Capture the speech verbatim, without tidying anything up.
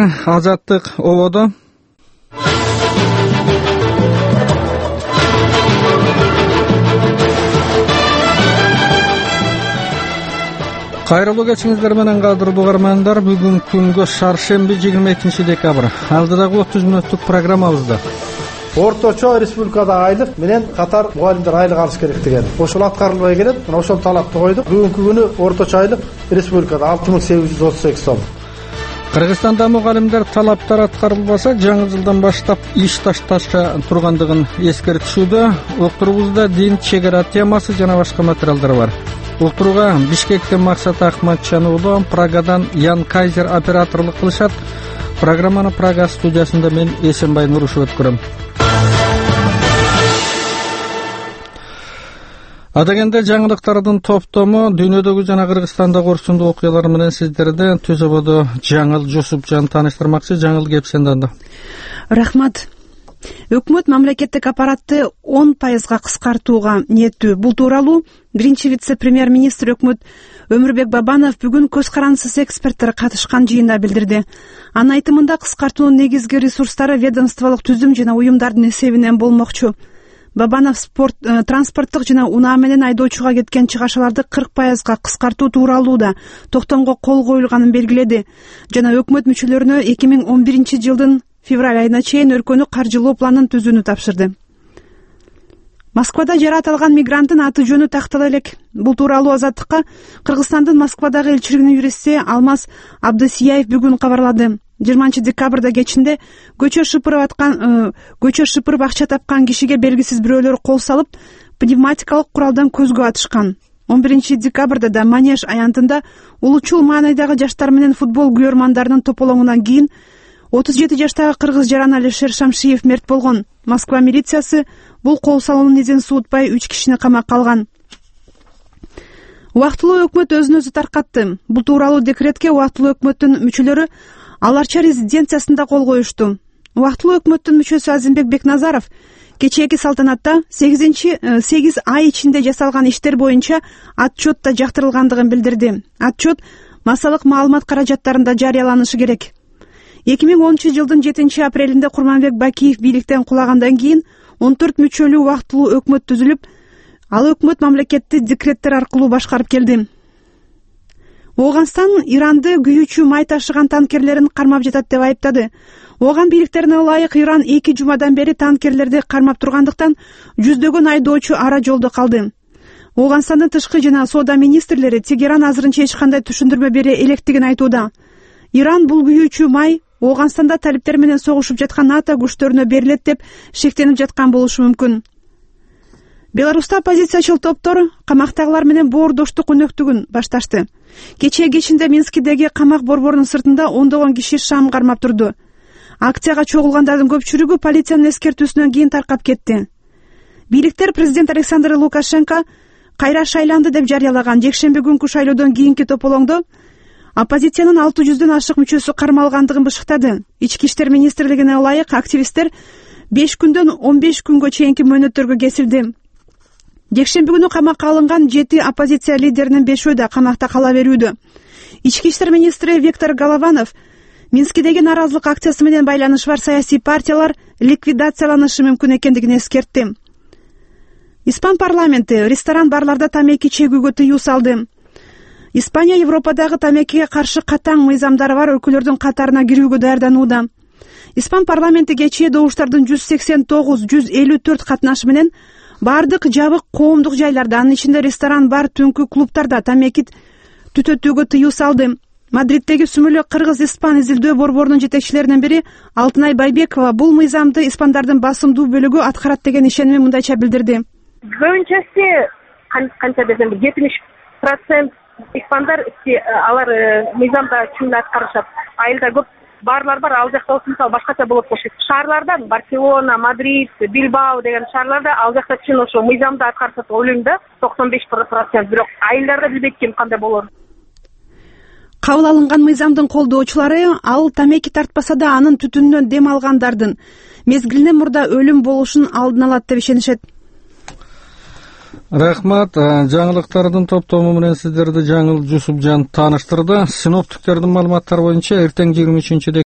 Азаттык ободо. Кайрылуу кечиңиздер менен кадырлуу угармандар. Бүгүн күнгө шаршемби жыйырма экинчи декабрь. Алдыдагы отуз мүнөттүк программабызда орточо республикада айлык менен катар мугалимдер айлык алыш керек деген ошол аткарылбай келет. Мына ошол талапты койдук. Бүгүнкү күнү орточо айлык республикада алты миң сегиз жүз отуз сегиз сом. Кыргызстанда мугалимдер талаптар аткарылбаса, жаңы жылдан баштап иш ташташа тургандыгын эскертишүүдө. Уктуруубузда дин, чек ара темасы жана башка материалдар бар. Уктурууга Бишкектен Максат Ахматчан уулу, Прагадан Ян Кайзер операторлук кылышат. Программаны Прага студиясында мен Эсенбай Нурушев өткөрөм. Адегенде жаңылыктардын топтому дүйнөдөгү жана Кыргызстандагы орчундуу окуялар менен сиздерди Түз ободо Жаңыл Жусупжан тааныштырмакчы. Жаңыл, кеп сенде анда. Рахмат. Өкмөт мамлекеттик аппаратты он пайызга кыскартууга ниеттүү. Бул тууралуу биринчи вице-премьер-министр өкмөт Өмүрбек Бабанов бүгүн көз карандысыз эксперттер катышкан жыйында билдирди. Анын айтымында кыскартуунун негизги ресурстары ведомстволук түзүм жана уюмдардын эсебинен болмокчу. Бабанов спорт, э, транспорттук жана унаа менен айдоочуга кеткен чыгашаларды кырк пайызга кыскартуу тууралуу да токтомго кол коюлганын белгиледи жана өкмөт мүчөлөрүнө эки миң он биринчи жылдын февраль айына чейин өлкөнү каржылоо планын түзүүнү тапшырды. Москвада жаратылган мигранттын аты жөнү тактала элек. Бул тууралуу Азаттыкка Кыргызстандын Москвадагы элчилигинин юристи Алмаз Абдысияев бүгүн кабарлады. жыйырманчы декабрда кечинде көчө шыпырып аткан көчө шыпырып акча тапкан кишиге белгисиз бирөөлөр кол салып, пневматикалык куралдан көзгө атышкан. он биринчи декабрда да Манеж аянтында улучул маанайдагы жаштар менен футбол күйөрмандарынын тополоңунан кийин отуз жети жаштагы кыргыз жаран Алишер Шамшиев мерт болгон. Москва милициясы бул кол салуунун изин суутпай үч кишини камакка алган. Убактылуу өкмөт өзүн өзү таркатты. Бул тууралуу декретке убактылуу өкмөттүн мүчөлөрү Аларча резиденциясында кол коюшту. Убактылуу өкмөттүн мүчөсү Азимбек Бекназаров кечээки салтанатта сегиз ай ичинде жасалган иштер боюнча отчет да жактырылгандыгын билдирди. Отчет массалык маалымат каражаттарында жарыяланышы керек. эки миң онунчу жылдын жетинчи апрелинде Курманбек Бакиев бийликтен кулагандан кийин он төрт мүчөлүү убактылуу өкмөт түзүлүп, ал өкмөт мамлекетти декреттер аркылуу башкарып келди. Ооганстан Иранды күйүүчү май ташыган танкерлерин кармап жатат деп айыптады. Ооган бийликтерине ылайык Иран эки жумадан бери танкерлерди кармап тургандыктан жүздөгөн айдоочу ара жолдо калды. Ооганстандын тышкы жана соода министрлери Тегеран азырынча эч кандай түшүндүрмө бере электигин айтууда. Иран бул күйүүчү май Ооганстанда талиптер менен согушуп жаткан НАТО күчтөрүнө берилет деп шектенип жаткан болушу мүмкүн. Беларуста оппозициячыл топтор камактагылар менен боордоштук өнөктүгүн башташты. Кечээ кечинде Минскидеги камак борборунун сыртында ондогон киши шам кармап турду. Акцияга чогулгандардын көпчүлүгү полициянын эскертүүсүнөн кийин таркап кетти. Бийликтер президент Александр Лукашенко кайра шайланды деп жарыялаган жекшемби күнкү шайлоодон кийинки тополоңдо оппозициянын алты жүздөн ашык мүчөсү кармалгандыгын бышыктады. Ички иштер министрлигине ылайык активисттер беш күндөн он беш күнгө чейинки мөөнөттөргө кесилди. Жекшемби күнү камакка алынган жети оппозиция лидеринин бешөө да камакта кала берүүдө. Ички иштер министри Виктор Голованов Минскидеги наразылык акциясы менен байланышы бар саясий партиялар ликвидацияланышы мүмкүн экендигин эскертти. Испан парламенти ресторан барларда тамеки чегүүгө тыюу салды. Испания Европадагы тамекиге каршы катаң мыйзамдары бар өлкөлөрдүн катарына кирүүгө даярданууда. Испан парламенти кечээ добуштардын жүз сексен тогуз жүз элүү төрт катнашы менен бардык жабык коомдук жайларда, анын ичинде ресторан, бар, түнкү клубтарда тамеки түтөтүүгө тыюу салды. Мадриттеги сүмөлө Кыргыз-Испан изилдөө борборунун жетекчилеринин бири Алтынай Байбекова бул мыйзамды испандардын басымдуу бөлүгү аткарат деген ишенимин мындайча билдирди. Көбүнчөсү канча десем жетимиш процент испандар алар мыйзамда чын аткарышат. Айылда көп барлар бар, ал жакта болсо мисалы башкача болот болчу. Шаарлардан Барселона, Мадрид, Билбао деген шаарларда ал жакта чын ошо мыйзамда аткарышат ойлойм да, токсон беш процент. Бирок айылдарда билбейт ким кандай болор. Кабыл алынган мыйзамдын колдоочулары ал тамеки тартпаса да анын түтүнүнөн дем алгандардын мезгилинен мурда өлүм болушун алдын алат деп ишенишет. Рахмат. Жаңылыктардын топтому менен сиздерди Жаңыл Жусупжан тааныштырды. Синоптиктердин маалыматтары боюнча эртең жыйырма үчүнчү